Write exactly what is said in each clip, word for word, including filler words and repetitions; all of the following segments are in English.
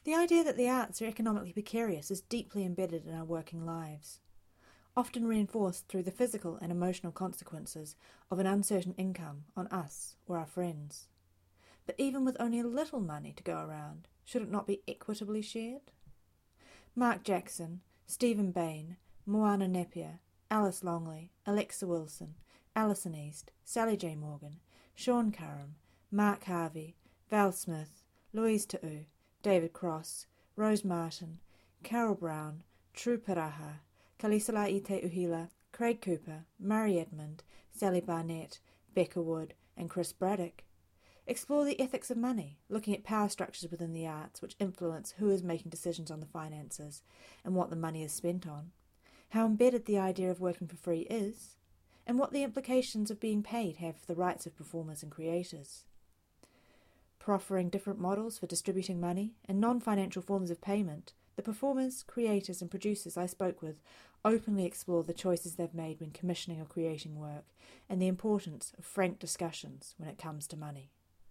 The idea that the arts are economically precarious is deeply embedded in our working lives, often reinforced through the physical and emotional consequences of an uncertain income on us or our friends. But even with only a little money to go around, should it not be equitably shared? Mark Jackson, Stephen Bain, Moana Napier, Alice Longley, Alexa Wilson, Alison East, Sally J. Morgan, Sean Curran, Mark Harvey, Val Smith, Louise Ta'u, David Cross, Rose Martin, Carol Brown, True Paraha, Kalisala Ite Uhila, Craig Cooper, Murray Edmund, Sally Barnett, Becca Wood, and Chris Braddock explore the ethics of money, looking at power structures within the arts which influence who is making decisions on the finances and what the money is spent on, how embedded the idea of working for free is, and what the implications of being paid have for the rights of performers and creators. Proffering different models for distributing money and non-financial forms of payment, the performers, creators and producers I spoke with openly explore the choices they've made when commissioning or creating work and the importance of frank discussions when it comes to money.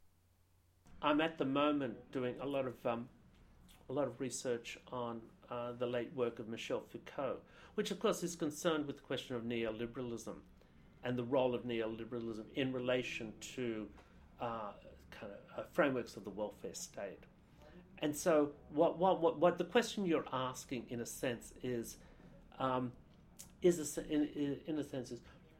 I'm at the moment doing a lot of um, a lot of research on uh, the late work of Michel Foucault, which of course is concerned with the question of neoliberalism and the role of neoliberalism in relation to uh, kind of uh, frameworks of the welfare state. And so, what what what, what the question you're asking, in a sense, is um, is a, in, in a sense is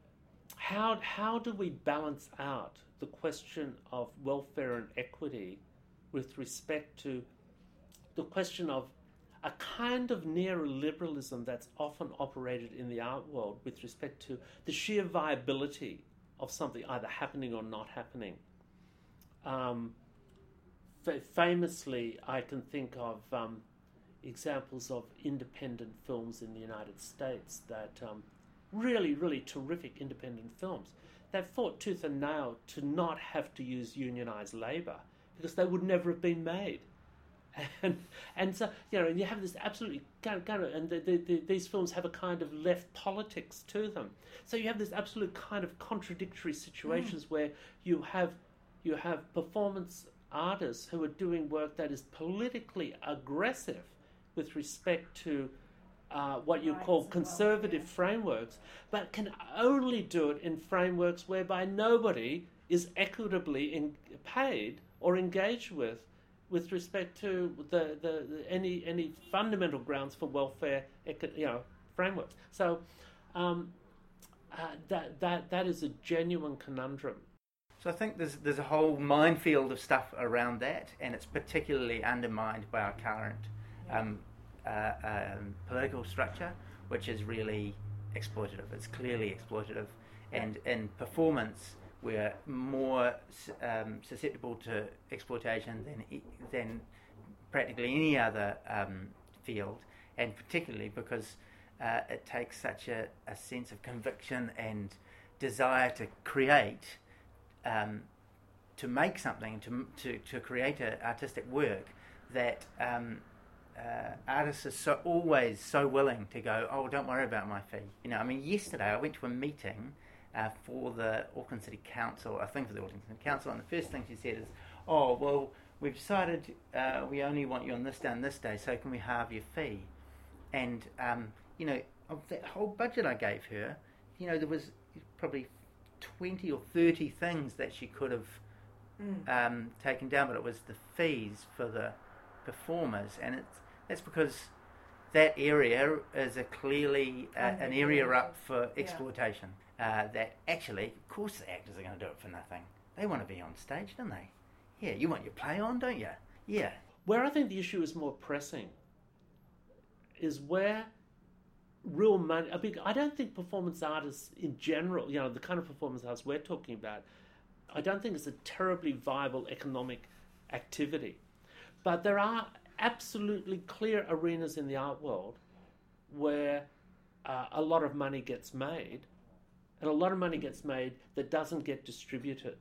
how how do we balance out the question of welfare and equity with respect to the question of a kind of neoliberalism that's often operated in the art world with respect to the sheer viability of something either happening or not happening. Um, f- famously, I can think of um, examples of independent films in the United States that um, really, really terrific independent films that fought tooth and nail to not have to use unionized labor because they would never have been made. And and so, you know, and you have this absolutely kind of, kind of and the, the, the, these films have a kind of left politics to them. So you have this absolute kind of contradictory situations mm. where you have you have performance artists who are doing work that is politically aggressive with respect to uh, what you Rights call conservative well, yeah. frameworks, but can only do it in frameworks whereby nobody is equitably in, paid or engaged with with respect to the, the, the any any fundamental grounds for welfare, you know, frameworks. So um, uh, that that that is a genuine conundrum. So I think there's there's a whole minefield of stuff around that, and it's particularly undermined by our current um, uh, um, political structure, which is really exploitative. It's clearly exploitative, and in performance, we're more um, susceptible to exploitation than than practically any other um, field, and particularly because uh, it takes such a, a sense of conviction and desire to create, um, to make something, to to, to create a artistic work, that um, uh, artists are so, always so willing to go, oh, don't worry about my fee. You know, I mean, yesterday I went to a meeting Uh, for the Auckland City Council, I think for the Auckland City Council, and the first thing she said is, oh, well, we've decided uh, we only want you on this day and this day, so can we halve your fee? And, um, you know, of that whole budget I gave her, you know, there was probably twenty or thirty things that she could have mm. um, taken down, but it was the fees for the performers, and it's that's because that area is a clearly uh, an area up for exploitation. Yeah. Uh, that actually, of course, the actors are going to do it for nothing. They want to be on stage, don't they? Yeah, you want your play on, don't you? Yeah. Where I think the issue is more pressing is where real money. I mean, I don't think performance artists in general, you know, the kind of performance artists we're talking about, I don't think it's a terribly viable economic activity. But there are absolutely clear arenas in the art world where uh, a lot of money gets made. And a lot of money gets made that doesn't get distributed.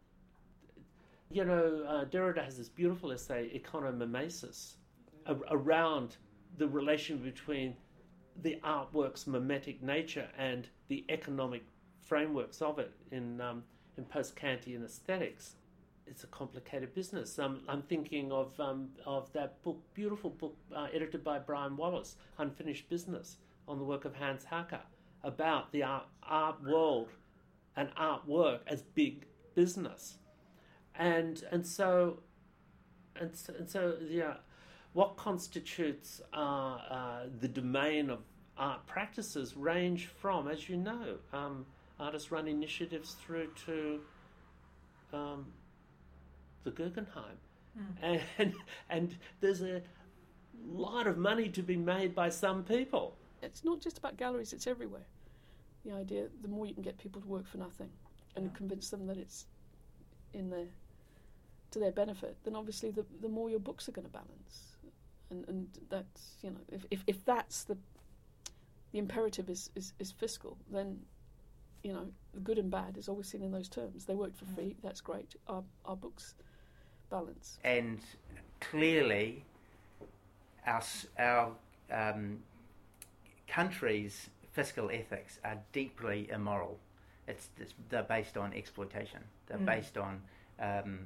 You know, uh, Derrida has this beautiful essay, Economimesis, a- around the relation between the artwork's mimetic nature and the economic frameworks of it in um, in post-Kantian aesthetics. it's a complicated business. Um, I'm thinking of um, of that book, beautiful book uh, edited by Brian Wallace, Unfinished Business, on the work of Hans Hacker, about the art, art world and artwork as big business, and and so and so, and so yeah, what constitutes uh, uh, the domain of art practices range from, as you know, um, artists run initiatives through to um, the Guggenheim, mm. and and there's a lot of money to be made by some people. It's not just about galleries; it's everywhere. The idea, the more you can get people to work for nothing, and yeah. convince them that it's in their to their benefit, then obviously the the more your books are going to balance, and and that's, you know, if if, if that's the the imperative is, is, is fiscal, then, you know, the good and bad is always seen in those terms. They work for free, that's great. Our our books balance. And clearly, our our um, country's fiscal ethics are deeply immoral. It's, it's they're based on exploitation. They're mm. based on um,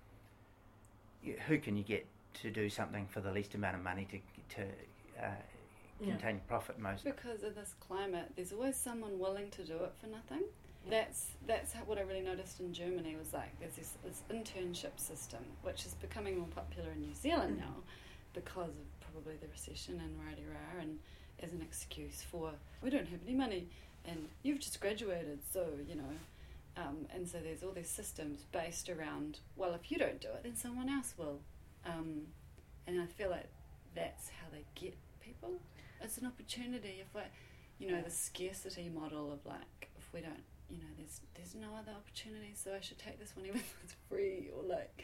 who can you get to do something for the least amount of money to to uh, contain yeah. profit most. Because of this climate, there's always someone willing to do it for nothing. That's that's how, what I really noticed in Germany was like there's this, this internship system which is becoming more popular in New Zealand now because of probably the recession and rah-de-rah, and as an excuse for we don't have any money and you've just graduated, so you know, um, and so there's all these systems based around, well, if you don't do it then someone else will, um, and I feel like that's how they get people. It's an opportunity. If like, you know, the scarcity model of like, if we don't, you know, there's there's no other opportunity, so I should take this one even though it's free, or like.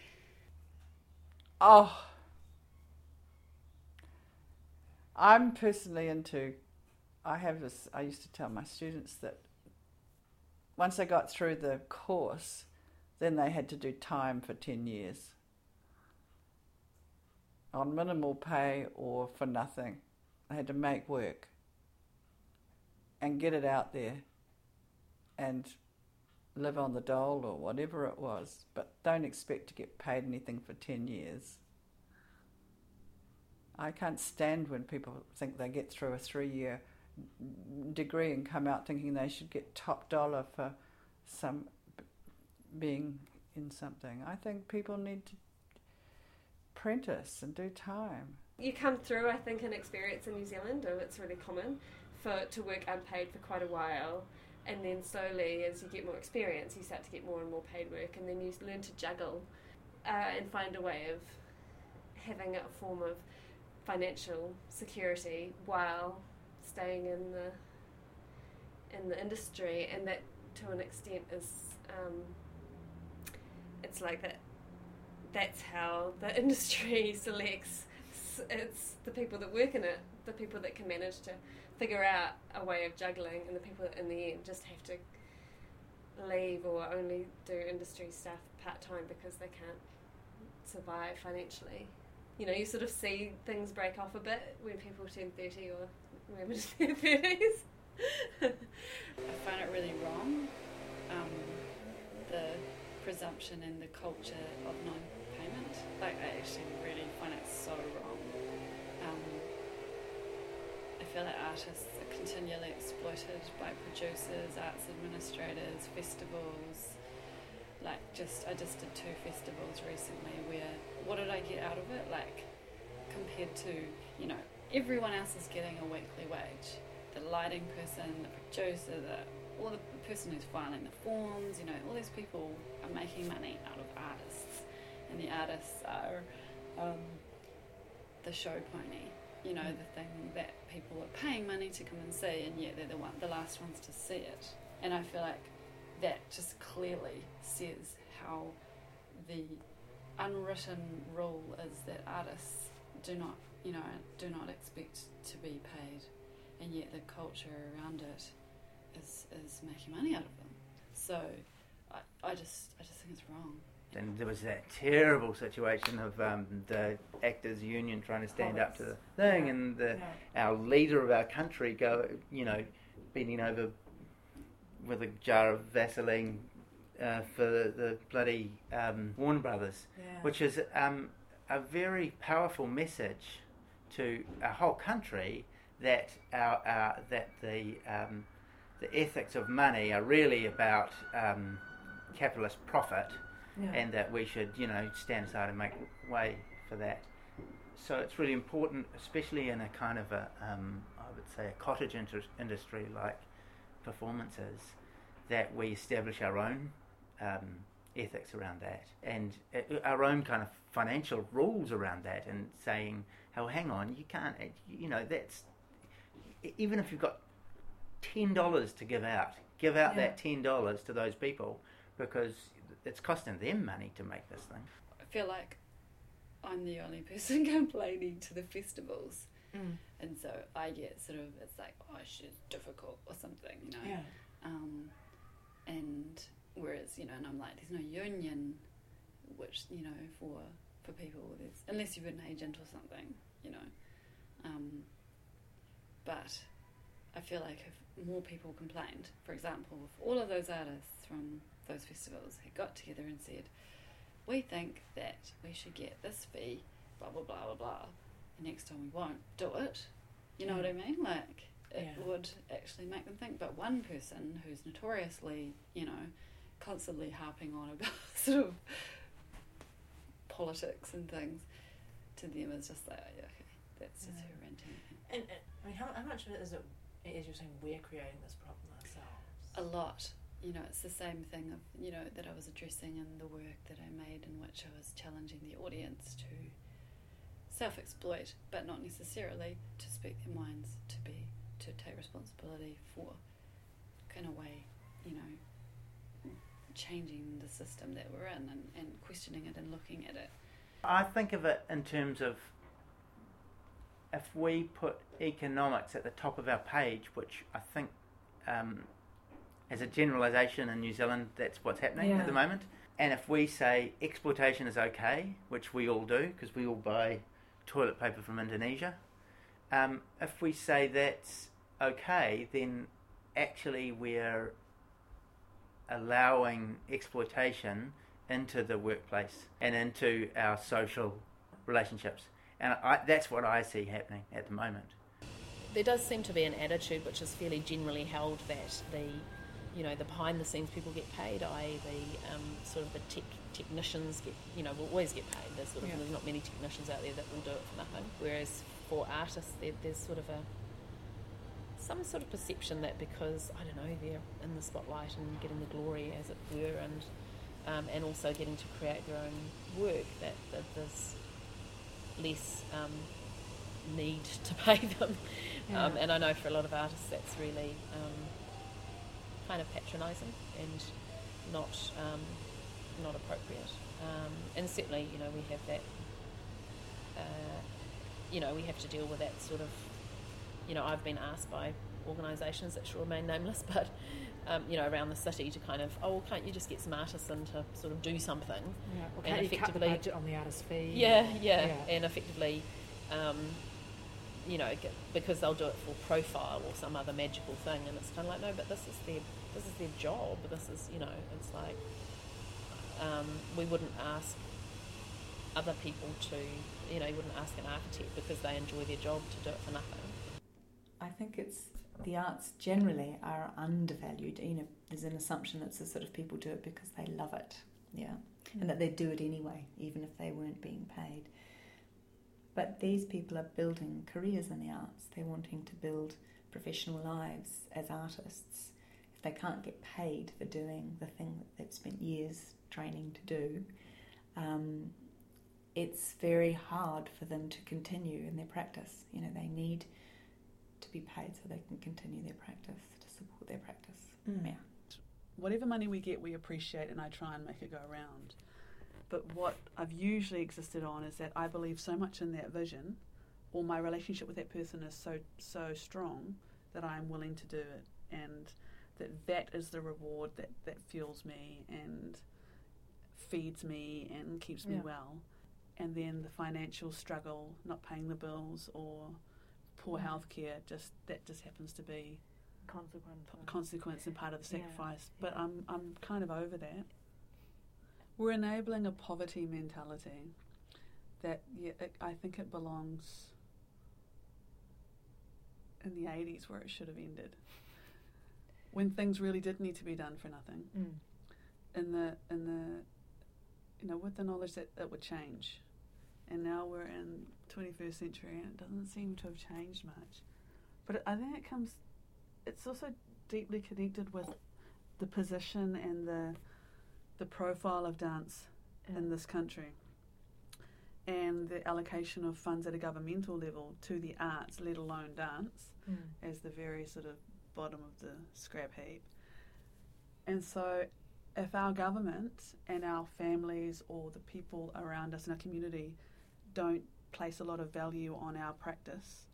Oh, I'm personally into. I have this. I used to tell my students that once they got through the course, then they had to do time for ten years on minimal pay or for nothing. They had to make work and get it out there and live on the dole or whatever it was, but don't expect to get paid anything for ten years. I can't stand when people think they get through a three-year degree and come out thinking they should get top dollar for some being in something. I think people need to apprentice and do time. You come through, I think, an experience in New Zealand, or it's really common, for to work unpaid for quite a while, and then slowly, as you get more experience, you start to get more and more paid work, and then you learn to juggle uh, and find a way of having a form of financial security while staying in the in the industry, and that, to an extent, is um, it's like that. That's how the industry selects. It's the people that work in it, the people that can manage to figure out a way of juggling, and the people that in the end just have to leave or only do industry stuff part-time because they can't survive financially. You know, you sort of see things break off a bit when people turn thirty or women in their thirties. I find it really wrong, um, the presumption and the culture of non-payment. Like, I actually really find it so wrong. Um, I feel like artists are continually exploited by producers, arts administrators, festivals. Like, just I just did two festivals recently where, what did I get out of it? Like, compared to, you know, everyone else is getting a weekly wage. The lighting person, the producer, the or the person who's filing the forms, you know, all these people are making money out of artists, and the artists are um, the show pony, you know, the thing that people are paying money to come and see, and yet they're the one, the last ones to see it. And I feel like that just clearly says how the unwritten rule is that artists do not, you know, do not expect to be paid, and yet the culture around it is is making money out of them. So I, I just I just think it's wrong. And there was that terrible situation of um, the actors' union trying to stand oh, up to the thing, yeah, and the, yeah. our leader of our country go, you know, bending over with a jar of Vaseline, uh, for the, the bloody um, Warner Brothers, Yeah. which is um, a very powerful message to our whole country that our, our that the um, the ethics of money are really about um, capitalist profit, Yeah. and that we should, you know, stand aside and make way for that. So it's really important, especially in a kind of a, um, I would say, a cottage inter- industry like performances, that we establish our own um, ethics around that, and uh, our own kind of financial rules around that, and saying, oh, hang on, you can't, you know, that's, even if you've got ten dollars to give out, give out Yeah. that ten dollars to those people, because it's costing them money to make this thing. I feel like I'm the only person complaining to the festivals, Mm. and so I get sort of, it's like, oh, she's difficult or something, you know. Yeah. Um, and whereas, you know, and I'm like, there's no union, which, you know, for for people, there's, unless you're an agent or something, you know. Um, but I feel like if more people complained, for example, if all of those artists from those festivals had got together and said, we think that we should get this fee, blah, blah, blah, blah, blah, and next time we won't do it, you know Yeah. what I mean? Like, it Yeah. would actually make them think. But one person who's notoriously, you know, constantly harping on about sort of politics and things, to them is just like, oh, yeah, okay, that's just Yeah. her ranting. And, and I mean, how, how much of it is it, as you're saying, we're creating this problem ourselves? A lot. You know, it's the same thing of, you know, that I was addressing in the work that I made, in which I was challenging the audience to self-exploit, but not necessarily to speak their minds, to be, to take responsibility for, in a way, you know, changing the system that we're in, and, and questioning it and looking at it. I think of it in terms of, if we put economics at the top of our page, which I think um, as a generalisation in New Zealand, that's what's happening Yeah. at the moment. And if we say exploitation is okay, which we all do, because we all buy toilet paper from Indonesia, um, if we say that's okay, then actually we're allowing exploitation into the workplace and into our social relationships. And I, that's what I see happening at the moment. There does seem to be an attitude which is fairly generally held that the, you know, the behind the scenes people get paid, that is the um, sort of the tech technicians get, you know, will always get paid. There's sort of, Yeah. there's not many technicians out there that will do it for nothing. Whereas for artists, there, there's sort of a some sort of perception that because, I don't know, they're in the spotlight and getting the glory, as it were, and um, and also getting to create their own work, that, that there's less um, need to pay them. Yeah. Um, and I know for a lot of artists that's really um, kind of patronising and not um, not appropriate. Um, and certainly, you know, we have that, uh, you know, we have to deal with that sort of, you know, I've been asked by organisations that shall remain nameless, but, um, you know, around the city to kind of, oh, well, can't you just get some artists in to sort of do something? Yeah. Or And can't you cut the effectively- budget on the artist fee? Yeah, Or- yeah, yeah. and effectively, um, you know, g- because they'll do it for profile or some other magical thing, and it's kind of like, no, but this is their, this is their job. This is, you know, it's like, um, we wouldn't ask other people to, you know, you wouldn't ask an architect because they enjoy their job to do it for nothing. I think it's the arts generally are undervalued. You know, there's an assumption that the sort of people do it because they love it, yeah, and that they do it anyway, even if they weren't being paid. But these people are building careers in the arts. They're wanting to build professional lives as artists. If they can't get paid for doing the thing that they've spent years training to do, um, it's very hard for them to continue in their practice. You know, they need to be paid so they can continue their practice, to support their practice. Mm. Yeah. Whatever money we get, we appreciate, and I try and make it go around. But what I've usually existed on is that I believe so much in that vision, or my relationship with that person is so so strong that I'm willing to do it, and that that is the reward that, that fuels me and feeds me and keeps me Yeah. well. And then the financial struggle, not paying the bills or poor Yeah. healthcare, just that just happens to be consequence. consequence and part of the Yeah, sacrifice. yeah. But I'm I'm kind of over that. We're enabling a poverty mentality that yeah, it, I think it belongs in the eighties where it should have ended, when things really did need to be done for nothing. Mm. In the in the you know, with the knowledge that it would change, and now we're in twenty-first century and it doesn't seem to have changed much. But it, I think it comes. It's also deeply connected with the position and the the profile of dance Yeah. in this country, and the allocation of funds at a governmental level to the arts, let alone dance, Mm. as the very sort of bottom of the scrap heap. And so if our government and our families or the people around us in our community don't place a lot of value on our practice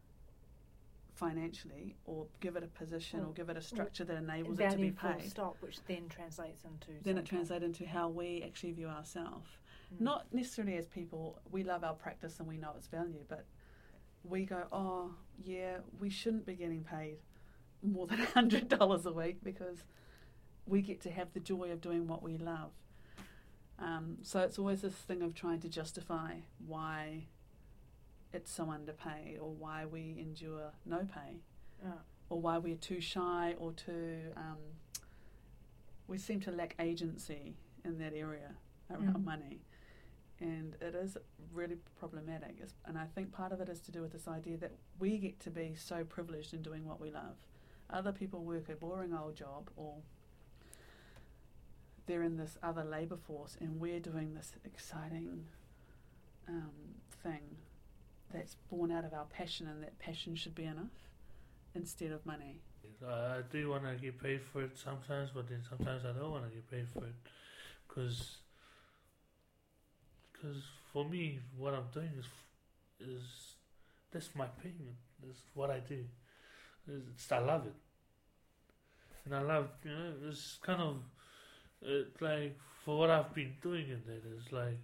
financially, or give it a position, or, Or- give it a structure that enables it to be Value full paid, stop, which then translates into then some it translates into how we actually view ourselves. kind- Not necessarily as people, we love our practice and we know its value, but we go, oh, yeah, we shouldn't be getting paid more than one hundred dollars a week because we get to have the joy of doing what we love. Um, so it's always this thing of trying to justify why it's so underpaid, or why we endure no pay, Yeah. or why we're too shy, or too... Um, we seem to lack agency in that area around Mm. money. And it is really problematic. It's, and I think part of it is to do with this idea that we get to be so privileged in doing what we love. Other people work a boring old job, or they're in this other labour force, and we're doing this exciting um, thing that's born out of our passion, and that passion should be enough instead of money. I do want to get paid for it sometimes, but then sometimes I don't want to get paid for it, because because for me, what I'm doing is is that's my payment. That's what I do. It's, I love it, and I love, you know, it's kind of uh, like, for what I've been doing in that, it's like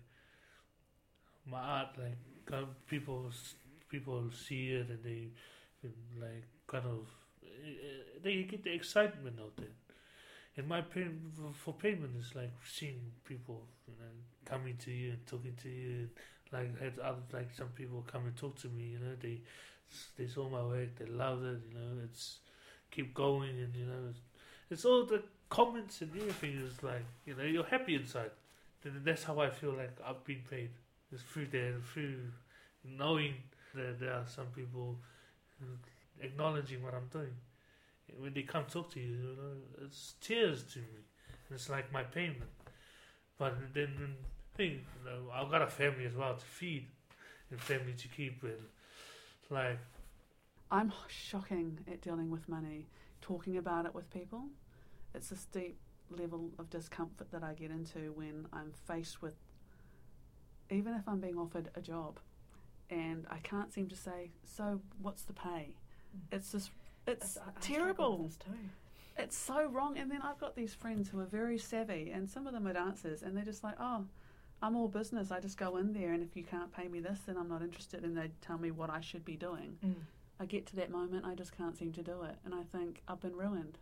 my art, like kind of people people see it and they like kind of uh, they get the excitement of it. And my pay for payment is like seeing people, you know, coming to you and talking to you. Like had other, like some people come and talk to me. You know, they they saw my work, they loved it. You know, it's keep going, and you know, it's, it's all the comments and everything is like, you know, you're happy inside. Then that's how I feel like I've been paid. It's through there, through knowing that there are some people acknowledging what I'm doing. When they come talk to you, you know, it's tears to me. It's like my payment. But then, thing, you know, I've got a family as well to feed and family to keep. And like, I'm shocking at dealing with money, talking about it with people. It's this deep level of discomfort that I get into when I'm faced with, even if I'm being offered a job, and I can't seem to say, so what's the pay? It's just, it's I- I struggle terrible. with this too. It's so wrong. And then I've got these friends who are very savvy, and some of them are dancers, and they're just like, oh, I'm all business. I just go in there, and if you can't pay me this, then I'm not interested, and they tell me what I should be doing. Mm. I get to that moment, I just can't seem to do it, and I think I've been ruined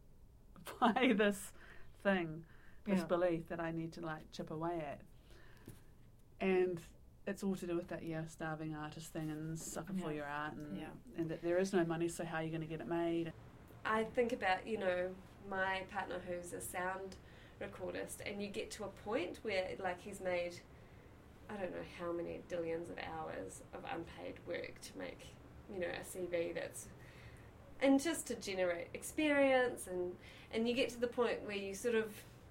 by this thing, this Yeah. belief that I need to like chip away at. And it's all to do with that, yeah, starving artist thing and suffer for Yeah. your art, and, Yeah. and that there is no money, so how are you going to get it made? I think about, you know, my partner who's a sound recordist, and you get to a point where, like, he's made, I don't know how many billions of hours of unpaid work to make, you know, a C V that's, and just to generate experience, and, and you get to the point where you sort of,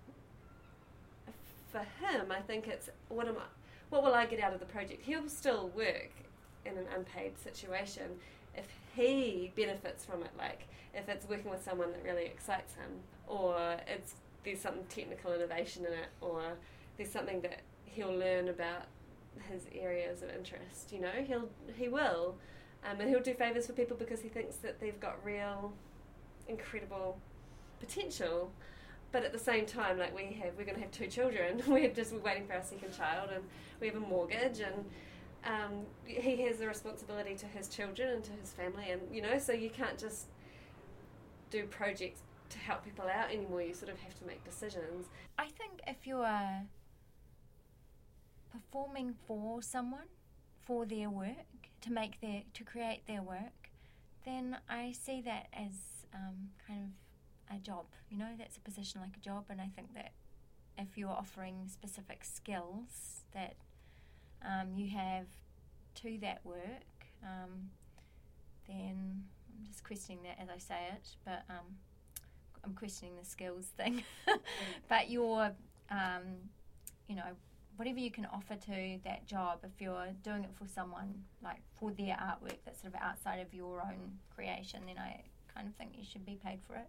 for him, I think it's, what am I, what will I get out of the project? He'll still work in an unpaid situation if he benefits from it, like if it's working with someone that really excites him, or it's there's some technical innovation in it, or there's something that he'll learn about his areas of interest, you know, he'll he will um, and he'll do favours for people because he thinks that they've got real incredible potential. But at the same time, like, we have, we're going to have two children. We're just we're waiting for our second child, and we have a mortgage, and um, he has a responsibility to his children and to his family, and you know, so you can't just do projects to help people out anymore. You sort of have to make decisions. I think if you are performing for someone, for their work, to make their, to create their work, then I see that as um, kind of a job. You know, that's a position like a job, and I think that if you're offering specific skills that um, you have to that work, um, then I'm just questioning that as I say it, but um, I'm questioning the skills thing. But you're, um, you know, whatever you can offer to that job, if you're doing it for someone, like for their artwork that's sort of outside of your own creation, then I kind of think you should be paid for it.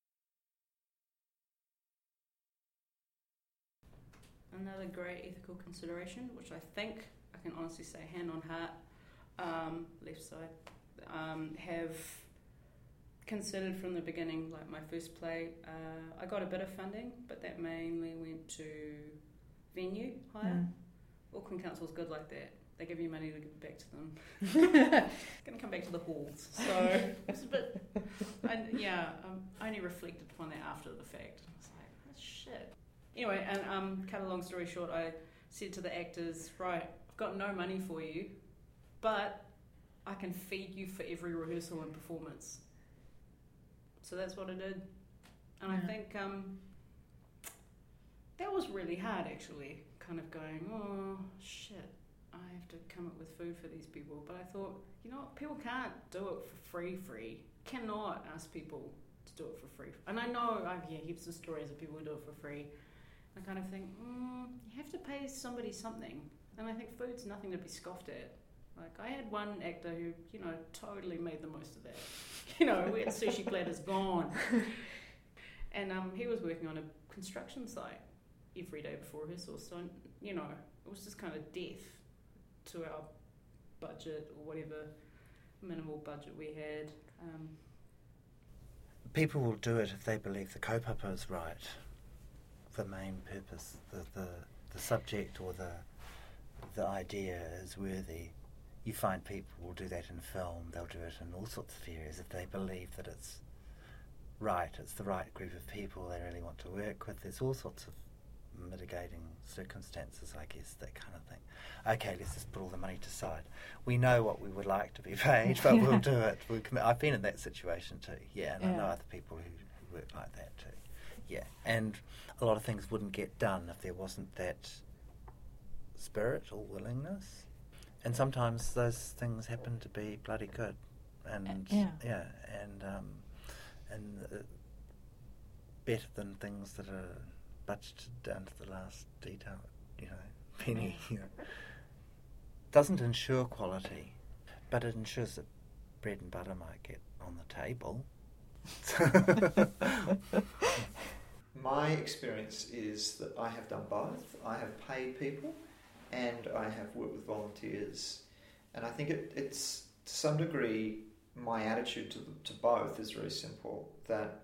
Another great ethical consideration, which I think I can honestly say, hand on heart, um, left side, um, have considered from the beginning. Like my first play, uh, I got a bit of funding, but that mainly went to venue hire. Mm. Auckland Council's good like that. They give you money to give it back to them. It's going to come back to the halls. So it's a bit, and yeah, um, I only reflected upon that after the fact. I was like, oh, shit. Anyway, and um, cut a long story short, I said to the actors, right, I've got no money for you, but I can feed you for every rehearsal and performance. So that's what I did. And yeah. I think um, that was really hard, actually, kind of going, oh, shit, I have to come up with food for these people. But I thought, you know what, people can't do it for free, free. Cannot ask people to do it for free. And I know I hear heaps of stories of people who do it for free. I kind of think, mm, you have to pay somebody something. And I think food's nothing to be scoffed at. Like, I had one actor who, you know, totally made the most of that. You know, we had sushi platters gone. And um, he was working on a construction site every day before rehearsal. So, you know, it was just kind of death to our budget or whatever minimal budget we had. Um, People will do it if they believe the kaupapa is right. The main purpose, the, the the subject or the the idea is worthy. You find people will do that in film, they'll do it in all sorts of areas if they believe that it's right, it's the right group of people they really want to work with. There's all sorts of mitigating circumstances, I guess, that kind of thing. Okay, let's just put all the money to side. We know what we would like to be paid, but yeah. we'll do it. We'll commit. I've been in that situation too, yeah, and yeah. I know other people who, who work like that too. Yeah, and a lot of things wouldn't get done if there wasn't that spirit or willingness. And sometimes those things happen to be bloody good, and uh, yeah, yeah, and um, and uh, better than things that are budgeted down to the last detail. You know, penny. You know, doesn't ensure quality, but it ensures that bread and butter might get on the table. My experience is that I have done both. I have paid people and I have worked with volunteers. And I think it, it's, to some degree, my attitude to, the, to both is very simple. That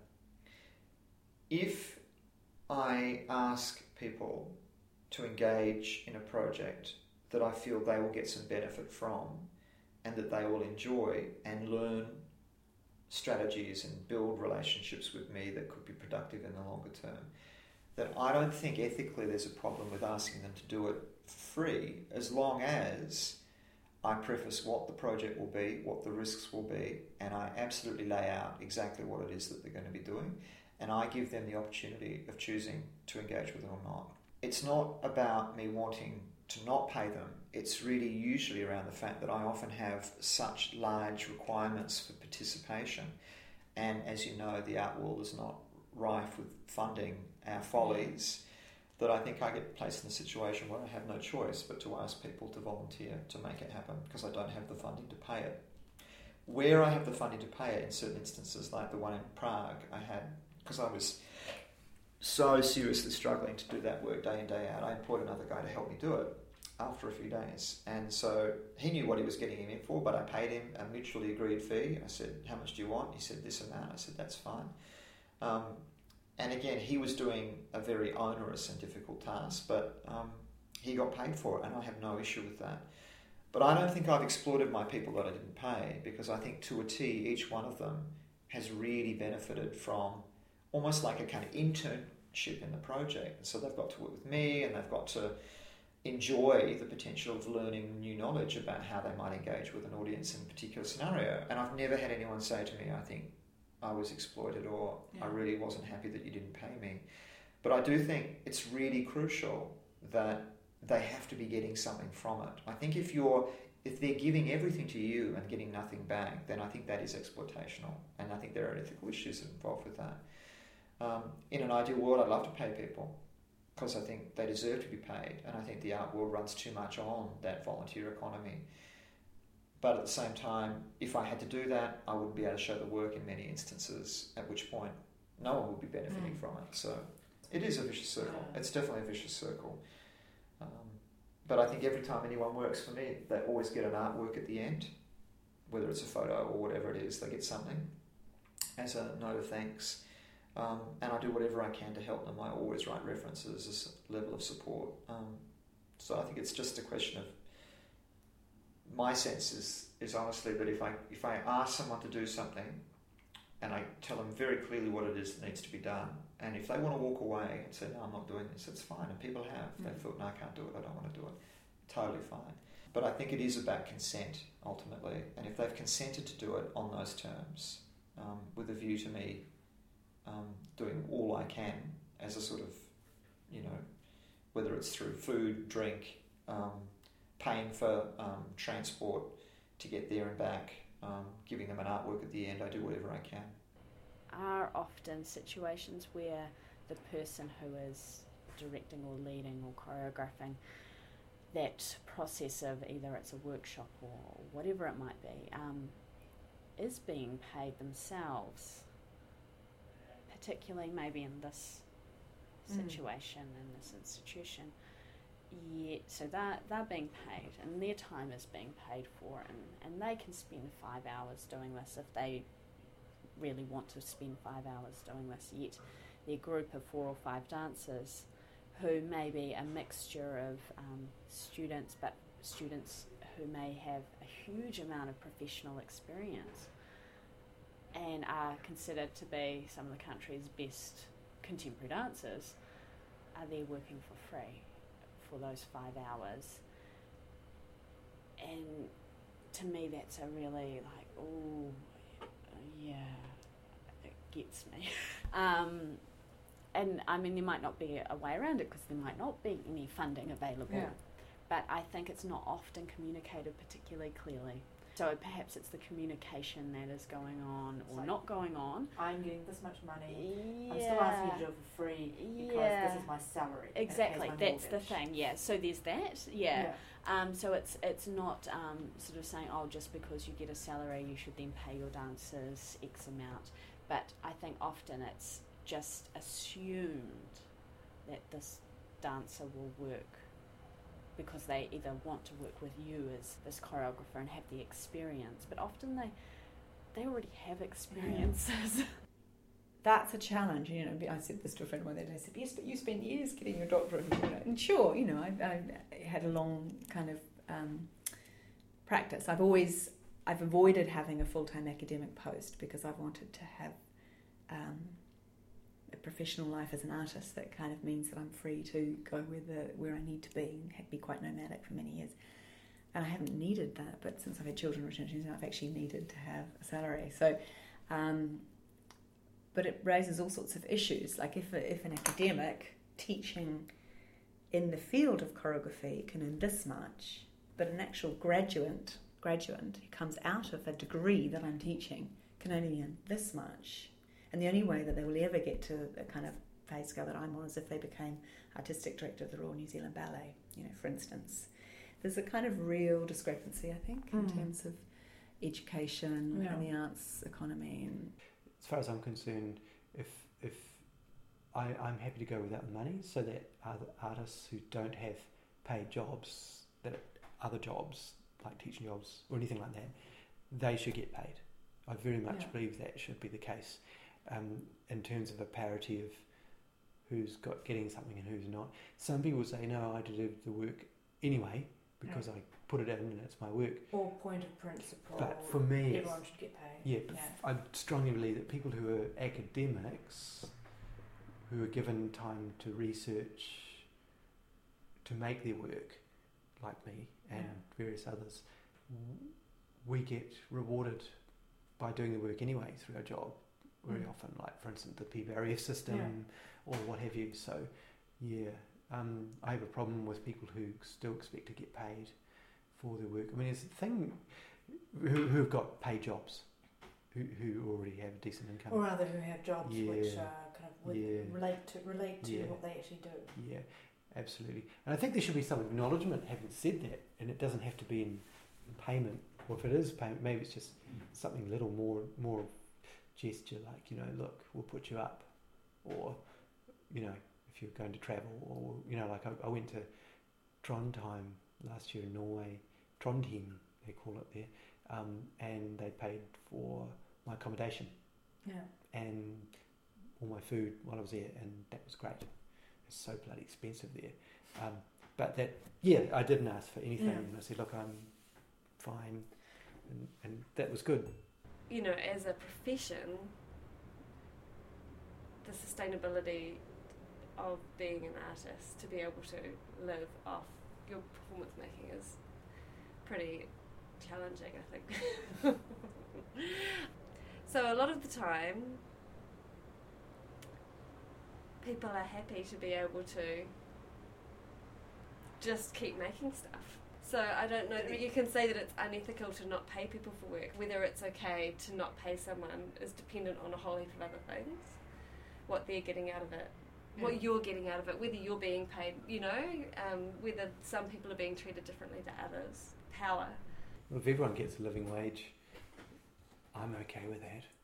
if I ask people to engage in a project that I feel they will get some benefit from and that they will enjoy and learn strategies and build relationships with me that could be productive in the longer term, that I don't think ethically there's a problem with asking them to do it free, as long as I preface what the project will be, what the risks will be, and I absolutely lay out exactly what it is that they're going to be doing, and I give them the opportunity of choosing to engage with it or not. It's not about me wanting to not pay them. It's really usually around the fact that I often have such large requirements for participation, and as you know, the art world is not rife with funding our follies, that I think I get placed in a situation where I have no choice but to ask people to volunteer to make it happen because I don't have the funding to pay it. Where I have the funding to pay it, in certain instances, like the one in Prague, I had, because I was so seriously struggling to do that work day in, day out, I employed another guy to help me do it after a few days. And so he knew what he was getting him in for, but I paid him a mutually agreed fee. I said, how much do you want? He said, this amount. I said, that's fine. Um, and again, he was doing a very onerous and difficult task, but um, he got paid for it, and I have no issue with that. But I don't think I've exploited my people that I didn't pay, because I think to a T, each one of them has really benefited from almost like a kind of internship in the project. And so they've got to work with me, and they've got to enjoy the potential of learning new knowledge about how they might engage with an audience in a particular scenario. And I've never had anyone say to me, I think I was exploited, or yeah. I really wasn't happy that you didn't pay me. But I do think it's really crucial that they have to be getting something from it. I think if you're if they're giving everything to you and getting nothing back, then I think that is exploitational, and I think there are ethical issues involved with that. Um, in an ideal world, I'd love to pay people because I think they deserve to be paid, and I think the art world runs too much on that volunteer economy. But at the same time, if I had to do that, I wouldn't be able to show the work in many instances, at which point no one would be benefiting mm. from it. So it is a vicious circle. It's definitely a vicious circle. Um, but I think every time anyone works for me, they always get an artwork at the end, whether it's a photo or whatever it is, they get something as a note of thanks. Um, and I do whatever I can to help them. I always write references as a level of support. Um, so I think it's just a question of, my sense is, is honestly that if I if I ask someone to do something and I tell them very clearly what it is that needs to be done, and if they want to walk away and say, no, I'm not doing this, it's fine. And people have. Mm. They thought, no, I can't do it, I don't want to do it. Totally fine. But I think it is about consent, ultimately. And if they've consented to do it on those terms, um, with a view to me um, doing all I can as a sort of, you know, whether it's through food, drink, um, paying for um, transport to get there and back, um, giving them an artwork at the end, I do whatever I can. Are often situations where the person who is directing or leading or choreographing that process of either it's a workshop or whatever it might be, um, is being paid themselves, particularly maybe in this situation, mm. in this institution. Yeah, so they're, they're being paid, and their time is being paid for, and, and they can spend five hours doing this if they really want to spend five hours doing this, yet their group of four or five dancers who may be a mixture of um, students, but students who may have a huge amount of professional experience and are considered to be some of the country's best contemporary dancers, are there working for free for those five hours. And to me that's a really like, oh yeah, it gets me. um, and I mean there might not be a way around it because there might not be any funding available, yeah. but I think it's not often communicated particularly clearly. So perhaps it's the communication that is going on or like, not going on. I'm getting this much money. Yeah. I'm still asking you to do it for free because yeah. this is my salary. Exactly, my that's mortgage. the thing. Yeah. So there's that. Yeah. yeah. Um, so it's it's not um, sort of saying, oh, just because you get a salary, you should then pay your dancers X amount. But I think often it's just assumed that this dancer will work because they either want to work with you as this choreographer and have the experience, but often they they already have experiences. That's a challenge, you know. I said this to a friend one day, and I said, yes, but you spent years getting your doctorate, you know. And sure, you know, I, I had a long kind of um, practice. I've always, I've avoided having a full-time academic post because I've wanted to have um, a professional life as an artist that kind of means that I'm free to go where the where I need to be and be quite nomadic for many years. And I haven't needed that, but since I've had children return to New Zealand, I've actually needed to have a salary. So, um, but it raises all sorts of issues. Like if a, if an academic teaching in the field of choreography can earn this much, but an actual graduate graduate who comes out of a degree that I'm teaching can only earn this much. And the only way that they will ever get to the kind of pay scale that I'm on is if they became artistic director of the Royal New Zealand Ballet, you know, for instance. There's a kind of real discrepancy, I think, in mm. terms of education yeah. and the arts economy. And as far as I'm concerned, if if I, I'm happy to go without the money, so that other artists who don't have paid jobs, that other jobs like teaching jobs or anything like that, they should get paid. I very much yeah. believe that should be the case. Um, in terms of a parity of who's got getting something and who's not. Some people say, no, I did the work anyway because yeah. I put it in and it's my work. Or point of principle. But for me, everyone should get paid. Yeah, but yeah. I strongly believe that people who are academics, who are given time to research, to make their work, like me and yeah. various others, we get rewarded by doing the work anyway through our job very mm. often, like for instance the P-barrier system yeah. or what have you. So yeah, um, I have a problem with people who still expect to get paid for their work. I mean, it's a thing who, who've got paid jobs, who who already have a decent income, or rather who have jobs yeah. which uh, kind of would yeah. relate to relate to yeah. what they actually do. Yeah, absolutely. And I think there should be some acknowledgement having said that, and it doesn't have to be in payment, or if it is payment, maybe it's just something little more more gesture, like, you know, look, we'll put you up, or, you know, if you're going to travel, or, you know, like I, I went to Trondheim last year in Norway, Trondheim they call it there, um, and they paid for my accommodation yeah. and all my food while I was there, and that was great. It's so bloody expensive there, um, but that yeah I didn't ask for anything, yeah. and I said, look, I'm fine, and, and that was good. You know, as a profession, the sustainability of being an artist, to be able to live off your performance making, is pretty challenging, I think. So a lot of the time, people are happy to be able to just keep making stuff. So I don't know, you can say that it's unethical to not pay people for work. Whether it's okay to not pay someone is dependent on a whole heap of other things. What they're getting out of it, yeah. what you're getting out of it, whether you're being paid, you know, um, whether some people are being treated differently to others. Power. Well, if everyone gets a living wage, I'm okay with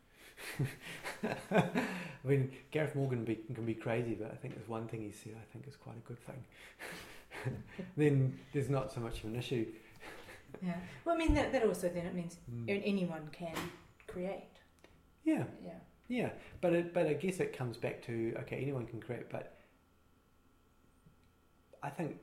that. I mean, Gareth Morgan be, can be crazy, but I think there's one thing he said I think is quite a good thing. Then there's not so much of an issue. Yeah. Well, I mean, that, that also then it means mm. anyone can create. Yeah. Yeah. Yeah. But it, but I guess it comes back to, okay, anyone can create, but I think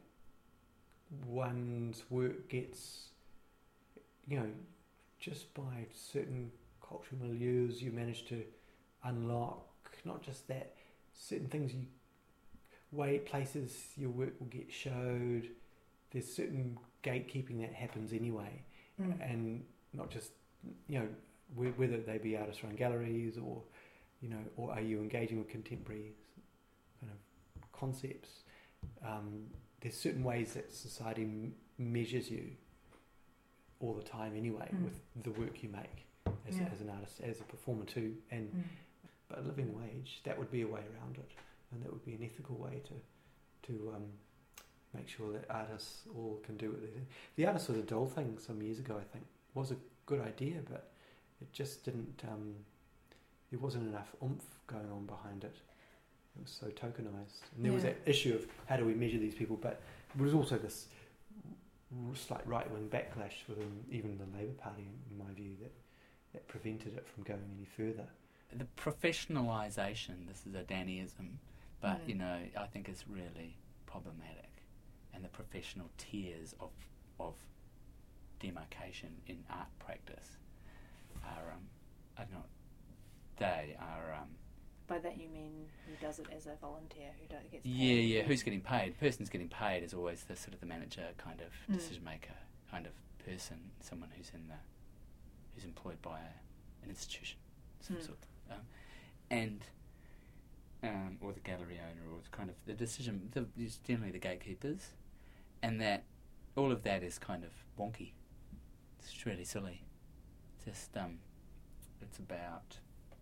one's work gets, you know, just by certain cultural milieus you manage to unlock, not just that, certain things you way places your work will get showed. There's certain gatekeeping that happens anyway, mm. and not just, you know, whether they be artist-run galleries, or, you know, or are you engaging with contemporary kind of concepts. Um, there's certain ways that society m- measures you all the time anyway, mm. with the work you make as, yeah. as an artist, as a performer too. And mm. but a living wage, that would be a way around it. And that would be an ethical way to to um, make sure that artists all can do what they do. The Artists with a Doll thing some years ago, I think, was a good idea, but it just didn't, um, there wasn't enough oomph going on behind it. It was so tokenised. And there yeah. was that issue of how do we measure these people, but there was also this slight right-wing backlash within even the Labour Party, in my view, that, that prevented it from going any further. The professionalisation, this is a Dannyism, but, mm. you know, I think it's really problematic. And the professional tiers of of demarcation in art practice are, um, are not, they are... Um, By that you mean who does it as a volunteer, who do, gets paid? Yeah, yeah, who's getting paid. The person's getting paid is always the sort of the manager kind of mm. decision maker kind of person, someone who's in the, who's employed by a, an institution, some mm. sort. Um, and um, or the gallery owner, or it's kind of the decision. The, it's generally the gatekeepers, and that all of that is kind of wonky. It's really silly. Just um, it's about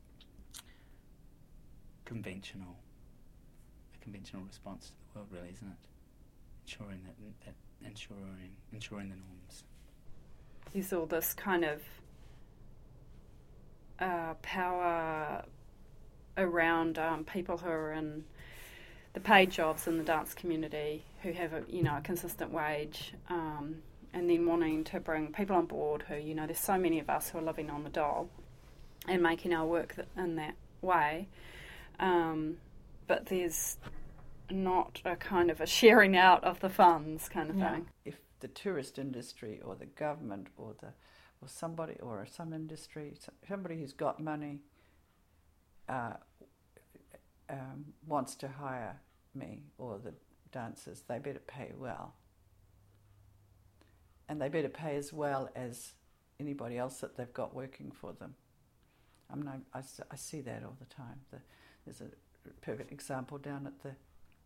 conventional, a conventional response to the world, really, isn't it? Ensuring that, that ensuring ensuring the norms. There's all this kind of uh, power around um, people who are in the paid jobs in the dance community, who have a you know a consistent wage, um, and then wanting to bring people on board who, you know, there's so many of us who are living on the dole and making our work th- in that way, um, but there's not a kind of a sharing out of the funds kind of yeah. thing. If the tourist industry or the government or the or somebody or some industry, somebody who's got money uh, um, wants to hire me or the dancers, they better pay well. And they better pay as well as anybody else that they've got working for them. I mean, I, I, I see that all the time. The, there's a perfect example down at the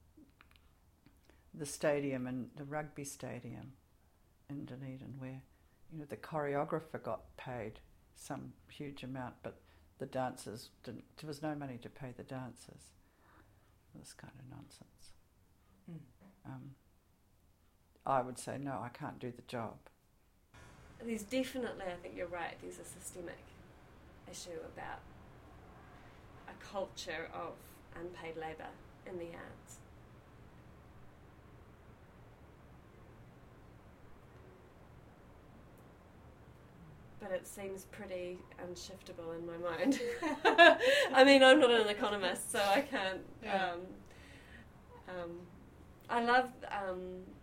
the stadium, and the rugby stadium in Dunedin, where, you know, the choreographer got paid some huge amount, but the dancers didn't. There was no money to pay the dancers. This kind of nonsense. Mm. Um, I would say no, I can't do the job. There's definitely, I think you're right, there's a systemic issue about a culture of unpaid labour in the arts. But it seems pretty unshiftable in my mind. I mean, I'm not an economist, so I can't... Yeah. Um, um, I love... Um,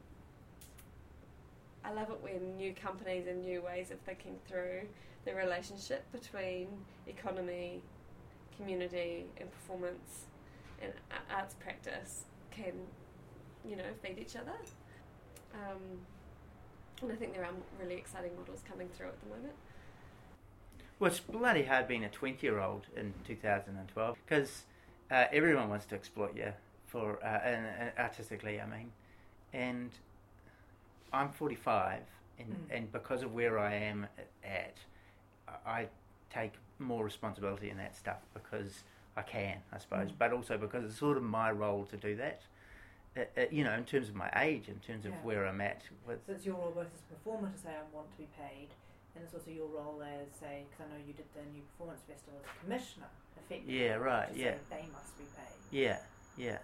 I love it when new companies and new ways of thinking through the relationship between economy, community and performance and arts practice can, you know, feed each other. Um, and I think there are really exciting models coming through at the moment. Well, it's bloody hard being a twenty-year-old in two thousand twelve because uh, everyone wants to exploit you for uh, and, and artistically, I mean, and I'm forty-five, and, mm. and because of where I am at, I take more responsibility in that stuff because I can, I suppose, mm. but also because it's sort of my role to do that. Uh, uh, you know, in terms of my age, in terms of yeah. where I'm at. With so it's your role both as a performer to say I want to be paid, and it's also your role as, say, because I know you did the New Performance Festival as a commissioner, effectively. Yeah, right, to yeah. say they must be paid. Yeah, yeah.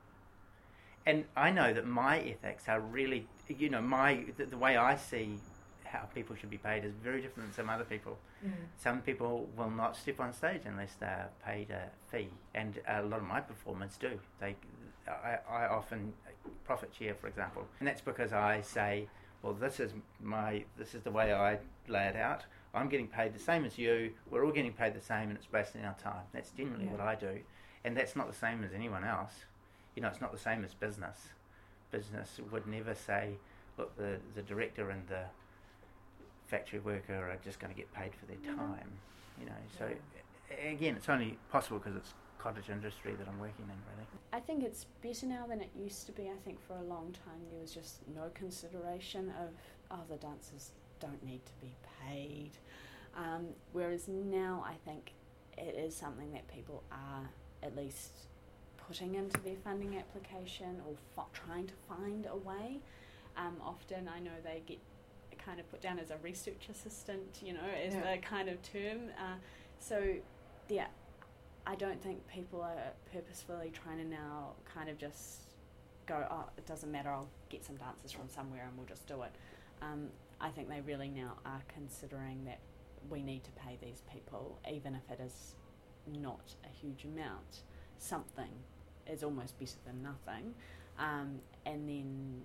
And I know that my ethics are really, you know, my the, the way I see how people should be paid is very different than some other people. Mm. Some people will not step on stage unless they're paid a fee, and a lot of my performers do. They, I, I often profit share, for example, and that's because I say, well, this is my, this is the way I lay it out. I'm getting paid the same as you. We're all getting paid the same, and it's based on our time. That's generally yeah. what I do, and that's not the same as anyone else. You know, it's not the same as business. Business would never say, look, the, the director and the factory worker are just going to get paid for their time. You know, so yeah. again, it's only possible because it's cottage industry that I'm working in, really. I think it's better now than it used to be. I think for a long time there was just no consideration of, oh, the dancers don't need to be paid. Um, whereas now I think it is something that people are at least putting into their funding application or f- trying to find a way. Um, often I know they get kind of put down as a research assistant, you know, as yeah. the kind of term. Uh, so, yeah, I don't think people are purposefully trying to now kind of just go, oh, it doesn't matter, I'll get some dancers from somewhere and we'll just do it. Um, I think they really now are considering that we need to pay these people, even if it is not a huge amount. Something is almost better than nothing. Um, and then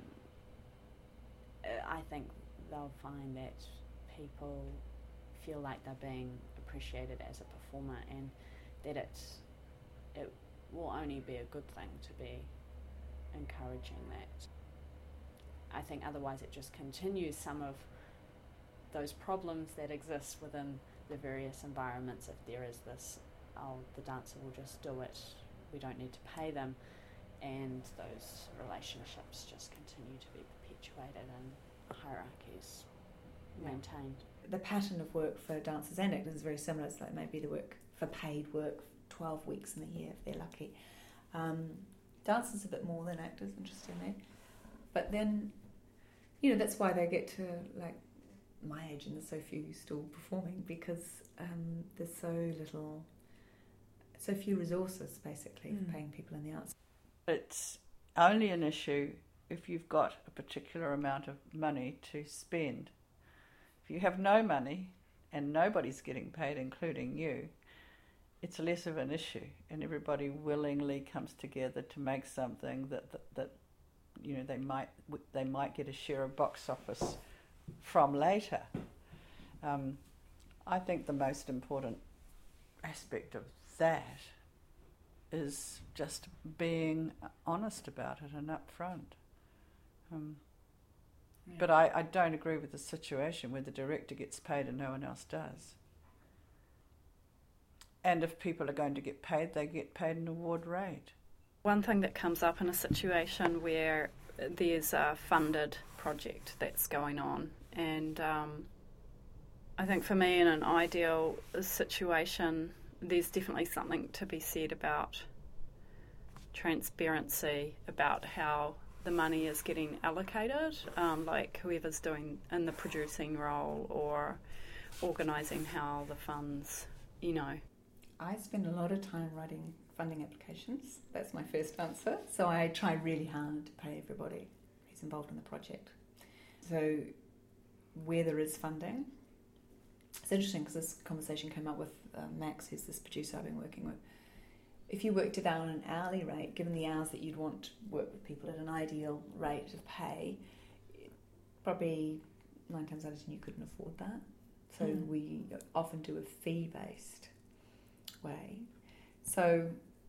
uh, I think they'll find that people feel like they're being appreciated as a performer, and that it's, it will only be a good thing to be encouraging that. I think otherwise it just continues some of those problems that exist within the various environments. If there is this, oh, the dancer will just do it, we don't need to pay them, and those relationships just continue to be perpetuated and hierarchies yeah. maintained. The pattern of work for dancers and actors is very similar. It's like maybe the work for paid work twelve weeks in a year if they're lucky. Um, dancers a bit more than actors, interestingly. But then, you know, that's why they get to like my age and there's so few still performing, because um, there's so little, so few resources basically mm. for paying people in the arts. It's only an issue if you've got a particular amount of money to spend. If you have no money and nobody's getting paid, including you, it's less of an issue, and everybody willingly comes together to make something that that, that you know, they might they might get a share of box office from later. Um, I think the most important aspect of that is just being honest about it and upfront. Um, Yeah. But I, I don't agree with the situation where the director gets paid and no one else does. And if people are going to get paid, they get paid an award rate. One thing that comes up in a situation where there's a funded project that's going on, and um, I think for me in an ideal situation, there's definitely something to be said about transparency, about how the money is getting allocated, um, like whoever's doing in the producing role or organising how the funds, you know. I spend a lot of time writing funding applications. That's my first answer. So I try really hard to pay everybody who's involved in the project. So where there is funding, it's interesting because this conversation came up with uh, Max, who's this producer I've been working with. If you worked it out on an hourly rate, given the hours that you'd want to work with people at an ideal rate of pay, probably nine times out of ten you couldn't afford that. So Mm. we often do a fee-based way. So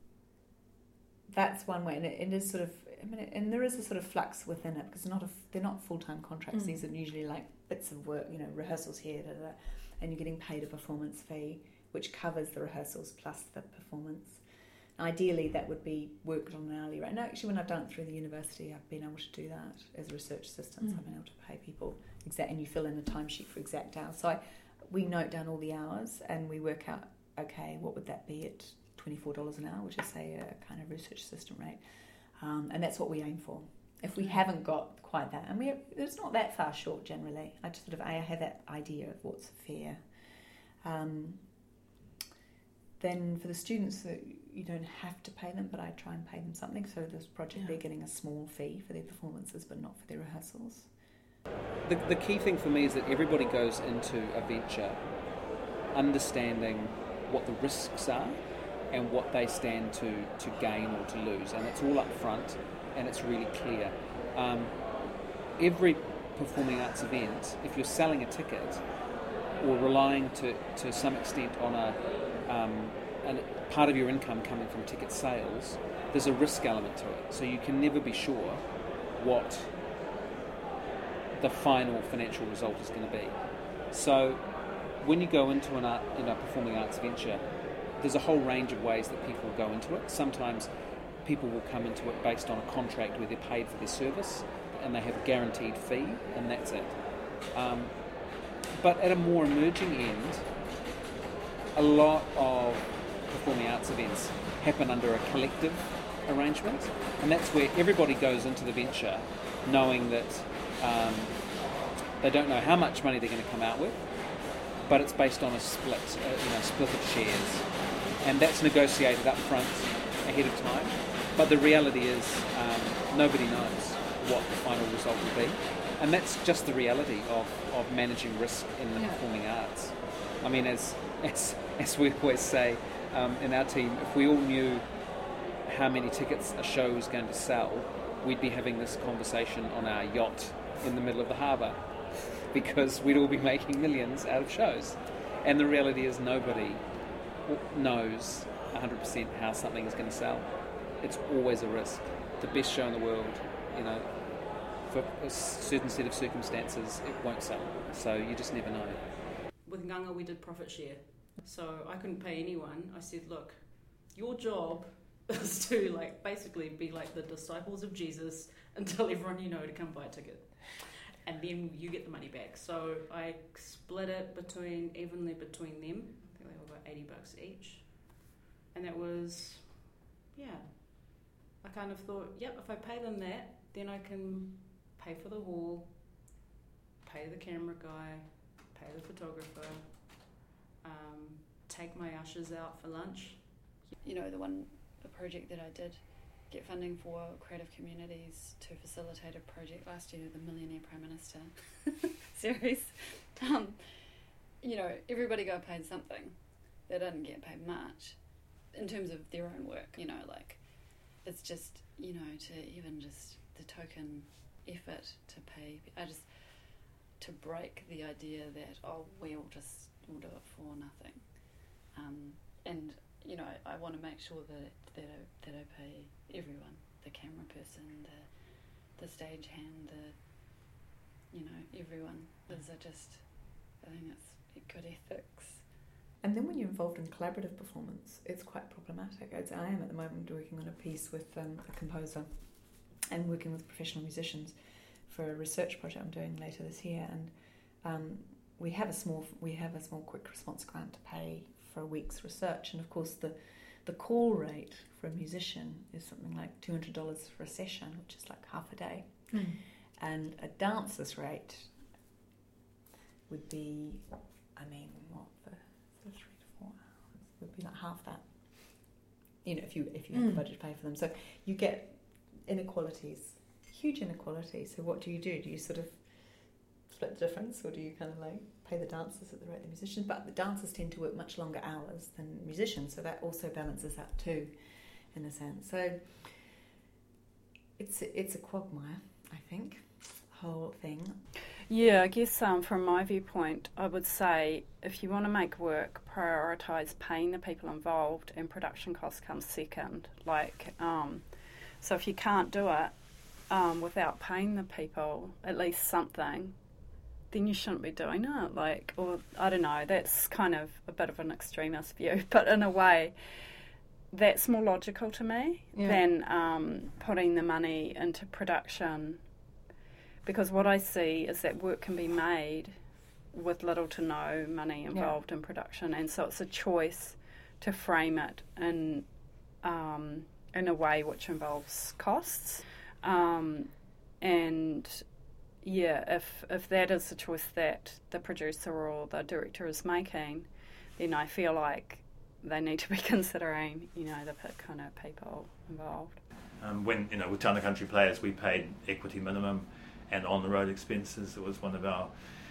that's one way, and it, it is sort of, I mean, and there is a sort of flux within it because not a, they're not full-time contracts. Mm. These are usually like bits of work, you know, rehearsals here, da, da, da, and you're getting paid a performance fee which covers the rehearsals plus the performance. Ideally, that would be worked on an hourly rate. No, actually, when I've done it through the university, I've been able to do that as a research assistant. Mm. So I've been able to pay people exact, and you fill in a timesheet for exact hours. So I, we note down all the hours and we work out, okay, what would that be at twenty-four dollars an hour, which is, say, a kind of research assistant rate. Um, and that's what we aim for. If we Mm. haven't got quite that, and we have, it's not that far short generally. I just sort of I have that idea of what's fair. Um, then for the students, that you don't have to pay them, but I try and pay them something. So this project, Yeah. they're getting a small fee for their performances, but not for their rehearsals. The, the key thing for me is that everybody goes into a venture understanding what the risks are and what they stand to, to gain or to lose, and it's all up front and it's really clear. Um, every performing arts event, if you're selling a ticket or relying to, to some extent on a um, an, part of your income coming from ticket sales, there's a risk element to it. So you can never be sure what the final financial result is going to be. So when you go into an art, in a performing arts venture, there's a whole range of ways that people go into it. Sometimes people will come into it based on a contract where they're paid for their service and they have a guaranteed fee, and that's it. Um, but at a more emerging end, a lot of performing arts events happen under a collective arrangement, and that's where everybody goes into the venture knowing that um, they don't know how much money they're going to come out with, but it's based on a split, uh, you know, split of shares, and that's negotiated up front ahead of time. But the reality is, um, nobody knows what the final result will be, and that's just the reality of, of managing risk in the Yeah. performing arts. I mean, as as as we always say um, in our team, if we all knew how many tickets a show was going to sell, we'd be having this conversation on our yacht in the middle of the harbour, because we'd all be making millions out of shows. And the reality is nobody knows one hundred percent how something is going to sell. It's always a risk. The best show in the world, you know, for a certain set of circumstances, it won't sell. So you just never know. With Nganga, we did profit share. So I couldn't pay anyone. I said, look, your job is to like basically be like the disciples of Jesus and tell everyone you know to come buy a ticket. And then you get the money back. So I split it between evenly between them. I think they were about eighty bucks each. And that was, yeah. I kind of thought, yep, if I pay them that, then I can pay for the hall, pay the camera guy, pay the photographer, um, take my ushers out for lunch. You know, the one, the project that I did get funding for Creative Communities to facilitate a project last year, the Millionaire Prime Minister series. Um, you know, everybody got paid something. They didn't get paid much in terms of their own work, you know, like, it's just, you know, to even just the token effort to pay. I just to break the idea that oh we'll just we'll do it for nothing, um, and you know I want to make sure that that I, that I pay everyone, the camera person, the the stage hand, the you know everyone. Those are just I think it's good ethics. And then when you're involved in collaborative performance, it's quite problematic. It's, I am at the moment working on a piece with um, a composer and working with professional musicians for a research project I'm doing later this year. And um, we have a small we have a small quick response grant to pay for a week's research. And of course, the the call rate for a musician is something like two hundred dollars for a session, which is like half a day. Mm. And a dancer's rate would be, I mean, what for? Three to four hours would be like half that. You know, if you if you have Mm. the budget to pay for them, so you get inequalities, huge inequalities. So what do you do? Do you sort of split the difference, or do you kind of like pay the dancers at the rate of the musicians? But the dancers tend to work much longer hours than musicians, so that also balances out too, in a sense. So it's it's a quagmire, I think, the whole thing. Yeah, I guess um, from my viewpoint, I would say if you want to make work, prioritise paying the people involved, and production costs come second. Like, um, so if you can't do it um, without paying the people at least something, then you shouldn't be doing it. Like, or I don't know, that's kind of a bit of an extremist view, but in a way, that's more logical to me Yeah. than um, putting the money into production. Because what I see is that work can be made with little to no money involved yeah. in production, and so it's a choice to frame it in um, in a way which involves costs. Um, and yeah, if if that is the choice that the producer or the director is making, then I feel like they need to be considering, you know, the kind of people involved. Um, when you know with Town and Country Players, we paid equity minimum and on-the-road expenses. It was one of our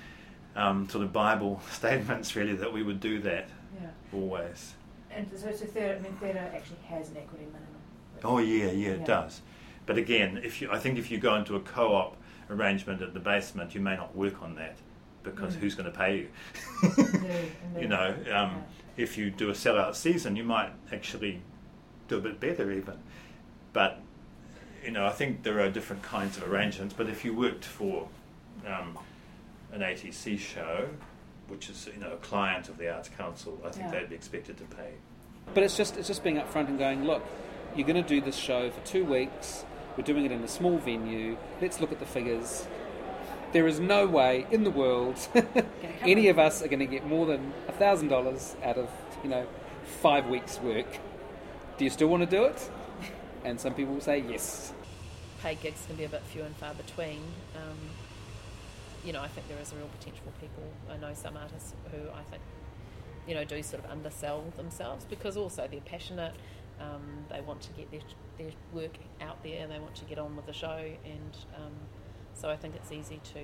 um, sort of Bible statements, really, that we would do that Yeah. always. And so, so theatre, I mean, theatre actually has an equity minimum. Oh yeah, yeah, Yeah. it does. But again, if you, I think if you go into a co-op arrangement at the basement, you may not work on that because Mm. who's going to pay you? Indeed, You indeed. know, um, Yeah. if you do a sellout season, you might actually do a bit better even. But you know, I think there are different kinds of arrangements, but if you worked for um, an A T C show, which is, you know, a client of the Arts Council, I think Yeah. they'd be expected to pay. But it's just it's just being upfront and going, look, you're going to do this show for two weeks. We're doing it in a small venue. Let's look at the figures. There is no way in the world any of us are going to get more than a thousand dollars out of, you know, five weeks' work. Do you still want to do it? And some people will say yes. Paid gigs can be a bit few and far between. Um, you know, I think there is a real potential for people. I know some artists who I think, you know, do sort of undersell themselves because also they're passionate. Um, they want to get their their work out there and they want to get on with the show. And um, so I think it's easy to,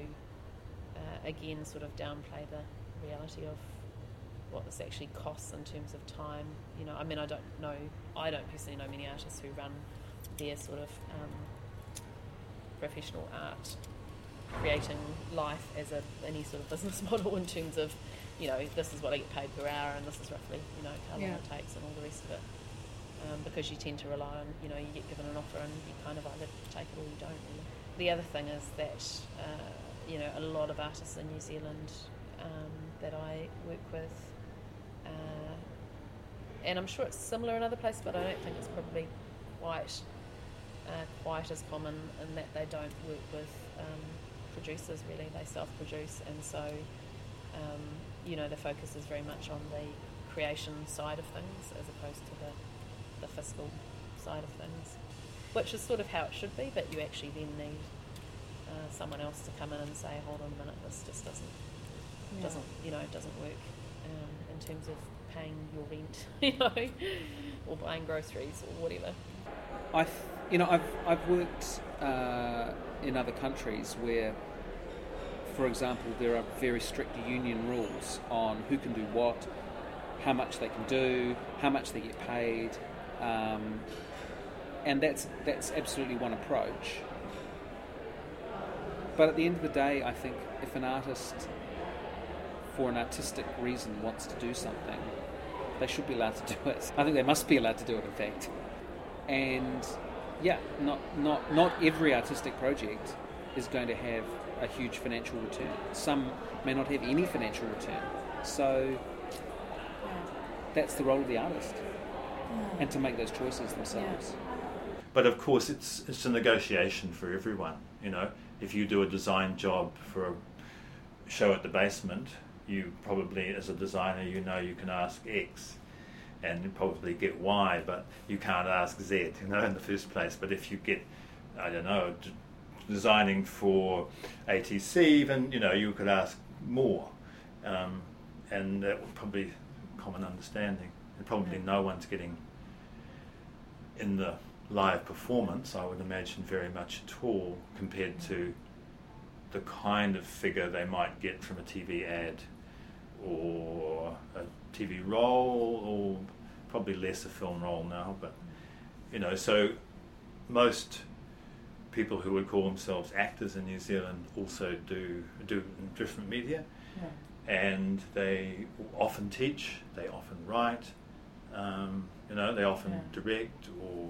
uh, again, sort of downplay the reality of what this actually costs in terms of time. You know, I mean, I don't know, I don't personally know many artists who run their sort of um, professional art creating life as a any sort of business model in terms of, you know, this is what I get paid per hour and this is roughly, you know, how long Yeah. it takes and all the rest of it. Um, because you tend to rely on, you know, you get given an offer and you kind of either take it or you don't really. The other thing is that, uh, you know, a lot of artists in New Zealand um, that I work with, uh, and I'm sure it's similar in other places, but I don't think it's probably quite uh, quite as common in that they don't work with um, producers really, they self-produce, and so um, you know the focus is very much on the creation side of things as opposed to the, the fiscal side of things, which is sort of how it should be, but you actually then need uh, someone else to come in and say, hold on a minute, this just doesn't Yeah. doesn't you know doesn't work um, in terms of paying your rent, you know, or buying groceries or whatever. I, th- you know, I've I've worked uh, in other countries where, for example, there are very strict union rules on who can do what, how much they can do, how much they get paid, um, and that's that's absolutely one approach. But at the end of the day, I think if an artist, for an artistic reason, wants to do something, they should be allowed to do it. I think they must be allowed to do it, in fact. And yeah, not not not every artistic project is going to have a huge financial return. Some may not have any financial return. So that's the role of the artist, and to make those choices themselves. But of course, it's it's a negotiation for everyone. You know, if you do a design job for a show at the Basement, you probably, as a designer, you know you can ask X, and you probably get Y, but you can't ask Z. You know, in the first place. But if you get, I don't know, d- designing for A T C, even, you know, you could ask more, um, and that would probably be common understanding. And probably no one's getting in the live performance, I would imagine, very much at all compared to the kind of figure they might get from a T V ad or a T V role, or probably less a film role now. But you know, so most people who would call themselves actors in New Zealand also do do different media, yeah. And they often teach, they often write, um, you know, they often yeah. direct or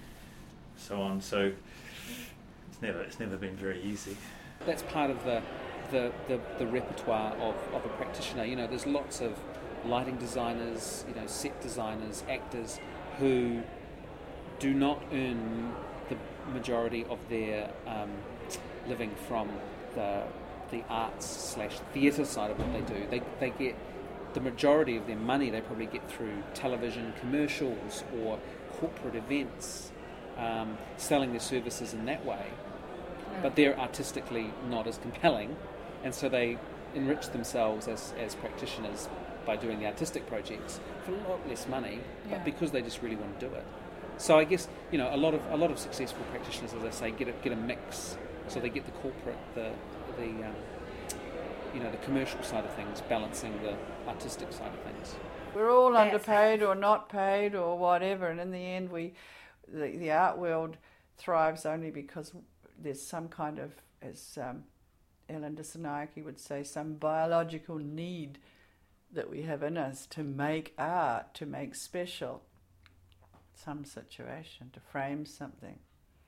so on. So it's never it's never been very easy. That's part of the the, the, the repertoire of, of a practitioner. You know, there's lots of lighting designers, you know, set designers, actors who do not earn the majority of their um, living from the the arts slash theatre side of what they do. They they get the majority of their money they probably get through television commercials or corporate events, um, selling their services in that way. But they're artistically not as compelling, and so they enrich themselves as, as practitioners by doing the artistic projects for a lot less money, yeah. but because they just really want to do it. So I guess, you know, a lot of a lot of successful practitioners, as I say, get a, get a mix. So they get the corporate, the the um, you know, the commercial side of things, balancing the artistic side of things. We're all That's underpaid or not paid or whatever, and in the end, we the, the art world thrives only because there's some kind of, as um, Ellen Dissanayake would say, some biological need that we have in us to make art, to make special some situation, to frame something.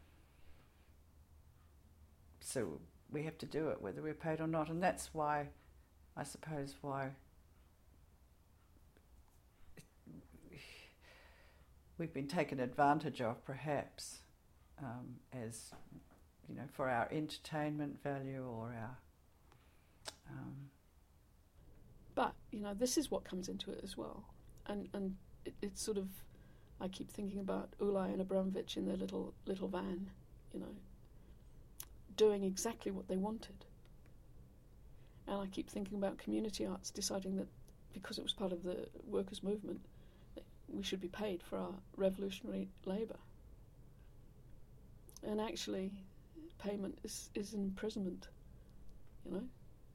So we have to do it whether we're paid or not, and that's why, I suppose, why we've been taken advantage of, perhaps, um, as you know, for our entertainment value or our... Um but, you know, this is what comes into it as well. And and it, it's sort of, I keep thinking about Ulay and Abramovich in their little little van, you know, doing exactly what they wanted. And I keep thinking about community arts deciding that because it was part of the workers' movement, that we should be paid for our revolutionary labour. And actually, payment is, is imprisonment, you know.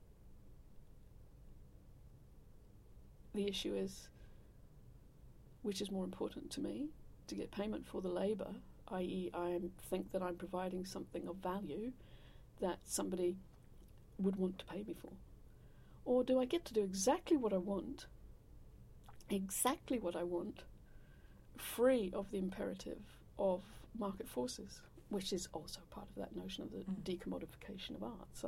The issue is, which is more important to me, to get payment for the labour, that is I think that I'm providing something of value that somebody would want to pay me for. Or do I get to do exactly what I want, exactly what I want, free of the imperative of market forces, which is also part of that notion of the mm. decommodification of art. So,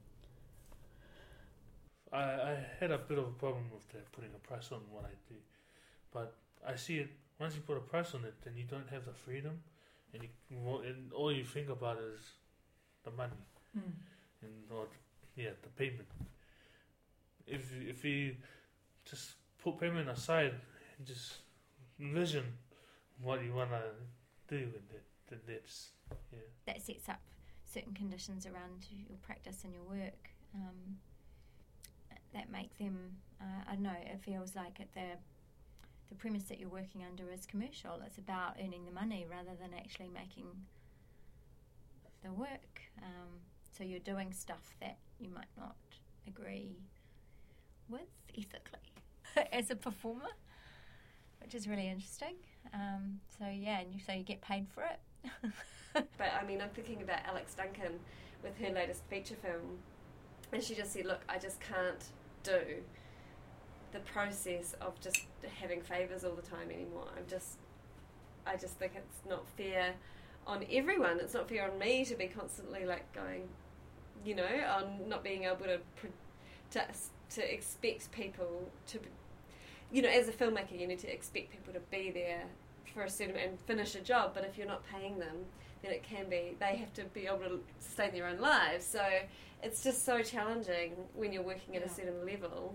I, I had a bit of a problem with that, putting a price on what I do, but I see it, once you put a price on it, then you don't have the freedom, and, you, and all you think about is the money, mm. and or, yeah, the payment. If if you just put payment aside and just envision what you want to do with it, then that's, yeah. That sets up certain conditions around your practice and your work um, that make them, uh, I don't know, it feels like at the the premise that you're working under is commercial. It's about earning the money rather than actually making the work. Um, so you're doing stuff that you might not agree with ethically as a performer, which is really interesting. Um, so yeah, and you, so you get paid for it. But I mean, I'm thinking about Alex Duncan with her latest feature film, and she just said, look, I just can't do the process of just having favours all the time anymore. I'm just, I just think it's not fair on everyone. It's not fair on me to be constantly like going, you know, on not being able to to, to expect people to, you know, as a filmmaker, you need to expect people to be there for a certain and finish a job. But if you're not paying them, then it can be they have to be able to sustain their own lives. So it's just so challenging when you're working at Yeah. a certain level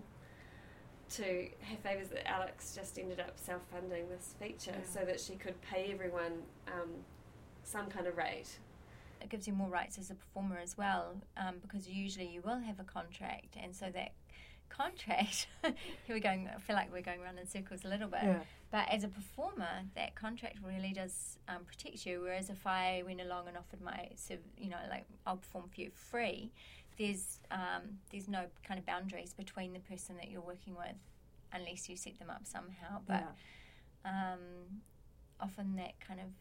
to have favours. That Alex just ended up self-funding this feature Yeah. so that she could pay everyone um, some kind of rate. It gives you more rights as a performer as well, um, because usually you will have a contract, and so that contract, here we're going, I feel like we're going around in circles a little bit, Yeah. but as a performer, that contract really does um, protect you, whereas if I went along and offered my, you know, like, I'll perform for you free, there's um, there's no kind of boundaries between the person that you're working with, unless you set them up somehow, but um, often that kind of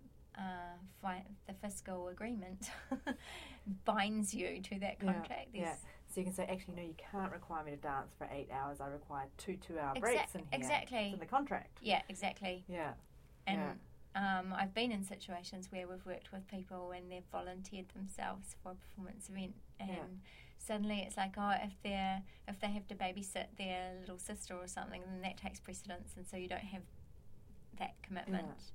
Uh, fi- the fiscal agreement binds you to that contract. Yeah, yeah. So you can say, actually, no, you can't require me to dance for eight hours. I require two two-hour breaks in here. Exactly. It's in the contract. Yeah, exactly. Yeah. And yeah. um, I've been in situations where we've worked with people and they've volunteered themselves for a performance event, and Yeah. suddenly it's like, oh, if they're if they have to babysit their little sister or something, then that takes precedence, and so you don't have that commitment.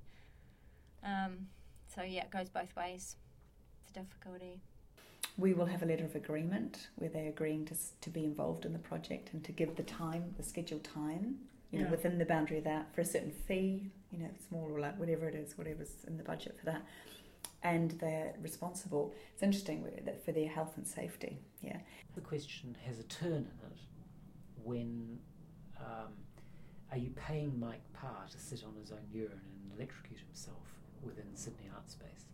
Um, so yeah, it goes both ways. It's a difficulty. We will have a letter of agreement where they're agreeing to to be involved in the project and to give the time, the scheduled time, you know, Yeah. within the boundary of that for a certain fee, you know, small or like whatever it is, whatever's in the budget for that. And they're responsible. It's interesting that for their health and safety. Yeah. The question has a turn in it when um, are you paying Mike Parr to sit on his own urine and electrocute himself within Sydney Art Space?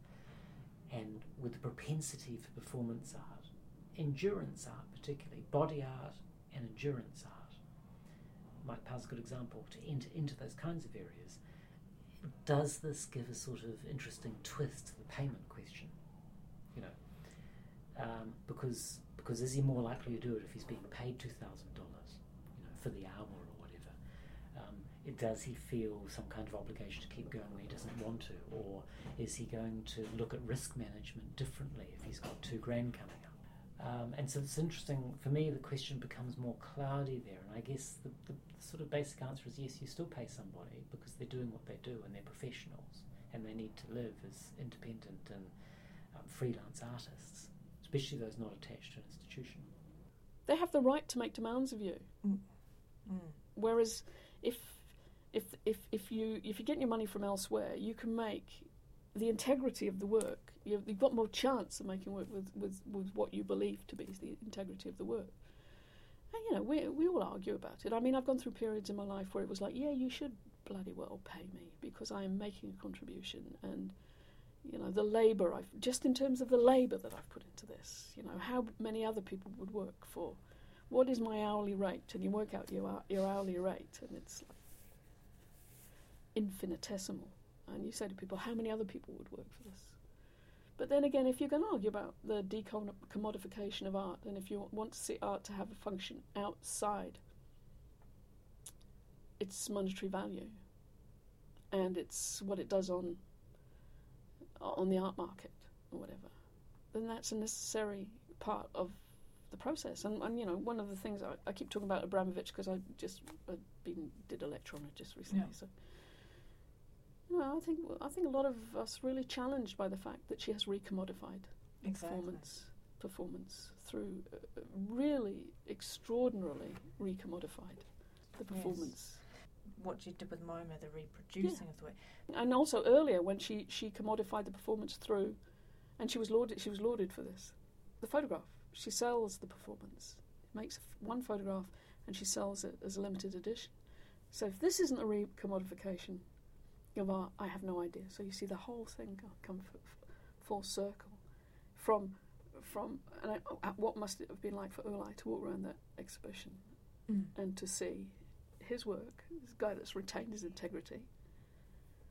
And with the propensity for performance art, endurance art particularly, body art and endurance art, Mike Parr's a good example, to enter into those kinds of areas, does this give a sort of interesting twist to the payment question? You know, um, because because is he more likely to do it if he's being paid two thousand dollars, you know, for the hour or whatever? Um, it, does he feel some kind of obligation to keep going where he doesn't want to, or is he going to look at risk management differently if he's got two grand coming up? Um, and so it's interesting, for me the question becomes more cloudy there, and I guess the, the, the sort of basic answer is yes, you still pay somebody because they're doing what they do and they're professionals and they need to live as independent and um, freelance artists, especially those not attached to an institution. They have the right to make demands of you. Mm. Mm. Whereas if if if if you if you get your money from elsewhere, you can make the integrity of the work. You've, you've got more chance of making work with, with, with what you believe to be the integrity of the work. And you know, we we all argue about it. I mean, I've gone through periods in my life where it was like, yeah, you should bloody well pay me because I am making a contribution, and you know, the labour I've just in terms of the labour that I've put into this. You know, how many other people would work for? What is my hourly rate? And you work out your your hourly rate, and it's like infinitesimal. And you say to people, how many other people would work for this? But then again, if you're going to argue about the decommodification of art, and if you want to see art to have a function outside its monetary value, and it's what it does on on the art market or whatever, then that's a necessary part of the process. And, and you know, one of the things I, I keep talking about Abramovich because I just uh, been did a lecture on it just recently. Yeah. So. No, I think I think a lot of us really challenged by the fact that she has recommodified Exactly. performance performance through uh, really extraordinarily recommodified the performance. Yes. What you did with MoMA, the reproducing Yeah. of the work. And also earlier when she, she commodified the performance through, and she was lauded she was lauded for this, the photograph. She sells the performance, makes a f- one photograph, and she sells it as a limited edition. So if this isn't a recommodification of art, I have no idea. So you see the whole thing come f- f- full circle from from and I, what must it have been like for Ulai to walk around that exhibition Mm. and to see his work, this guy that's retained his integrity,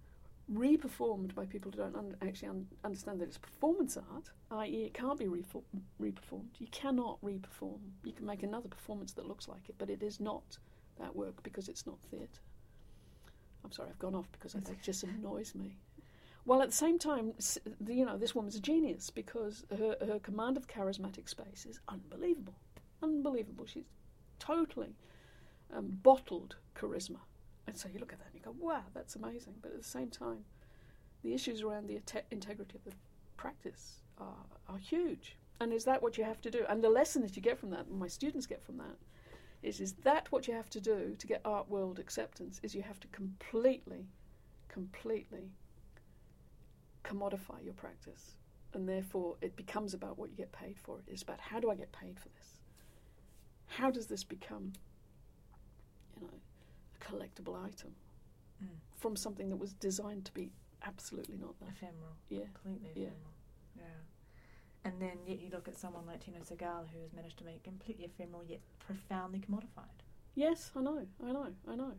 re-performed by people who don't un- actually un- understand that it's performance art, that is it can't be re-for- re-performed. You cannot re-perform. You can make another performance that looks like it, but it is not that work because it's not theatre. I'm sorry, I've gone off because I think it just annoys me. While at the same time, you know, this woman's a genius because her, her command of charismatic space is unbelievable. Unbelievable. She's totally um, bottled charisma. And so you look at that and you go, wow, that's amazing. But at the same time, the issues around the te- integrity of the practice are, are huge. And is that what you have to do? And the lesson that you get from that, and my students get from that, is is that what you have to do to get art world acceptance, is you have to completely, completely commodify your practice. And therefore it becomes about what you get paid for. It is about how do I get paid for this? How does this become, you know, a collectible item mm. from something that was designed to be absolutely not that. Ephemeral. Yeah. Completely yeah. ephemeral. Yeah. And then yet you look at someone like Tino Segala who has managed to make completely ephemeral yet profoundly commodified. Yes, I know, I know, I know.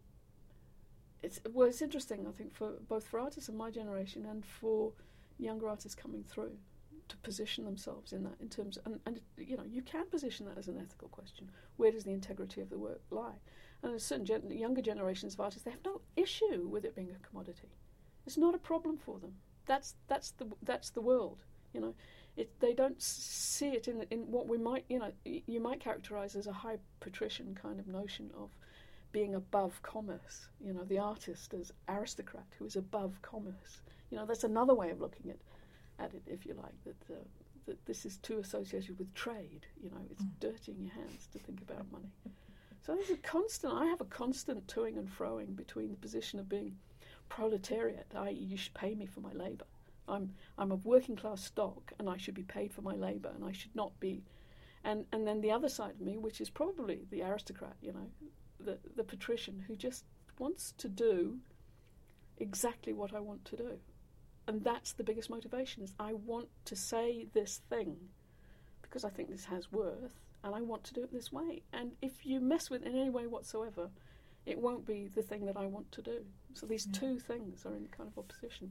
It's well it's interesting, I think, for both for artists of my generation and for younger artists coming through to position themselves in that in terms of, and, and you know, you can position that as an ethical question. Where does the integrity of the work lie? And there's certain gen- younger generations of artists, they have no issue with it being a commodity. It's not a problem for them. That's that's the that's the world. You know, it, they don't see it in in what we might you know you might characterise as a high patrician kind of notion of being above commerce. You know, the artist as aristocrat who is above commerce. You know, that's another way of looking at at it, if you like. That uh, that this is too associated with trade. You know, it's mm. dirty in your hands to think about money. So there's a constant. I have a constant toing and froing between the position of being proletariat, that is, you should pay me for my labour. I'm I'm of working class stock, and I should be paid for my labour, and I should not be. And and then the other side of me, which is probably the aristocrat, you know, the the patrician who just wants to do exactly what I want to do, and that's the biggest motivation. Is I want to say this thing because I think this has worth, and I want to do it this way. And if you mess with it in any way whatsoever, it won't be the thing that I want to do. So these yeah. two things are in kind of opposition.